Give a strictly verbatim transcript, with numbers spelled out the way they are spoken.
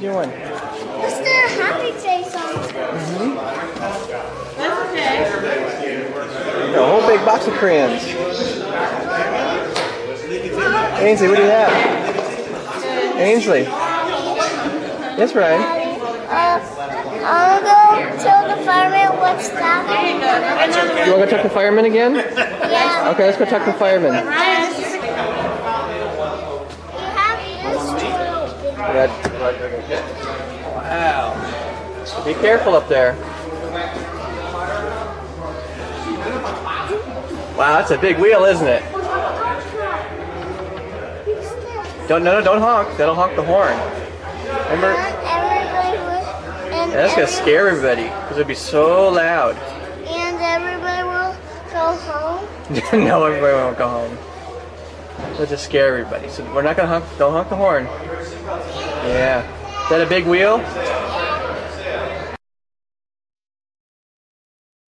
doing? Let's do a happy face on. Mm-hmm. That's okay. A whole big box of crayons. Ainsley, what do you have? Ainsley. Yes, Ryan. Uh, I'll go tell the fireman what's that. There you go. Another You one. want to go talk to the fireman again? Yeah. Okay, let's go talk to the fireman. Ryan. You have this too. Yeah. Wow. Be careful up there. Wow, that's a big wheel, isn't it? Don't no no don't honk. That'll honk the horn. Remember? Everybody will, and Yeah, that's gonna scare everybody because it'll be so loud. And everybody will go home. No, everybody won't go home. It'll just scare everybody. So we're not gonna honk. Don't honk the horn. Yeah. Is that a big wheel?